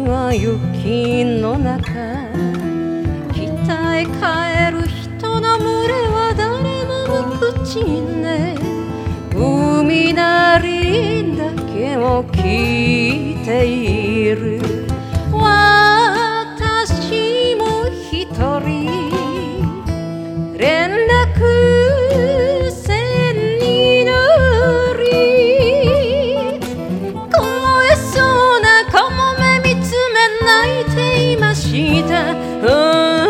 は雪の中、北へ帰る人の群れは誰も無口ね。海なりだけを聞いている。私も一人連絡船に乗り、凍えそうなカモメ見つめ泣いていました。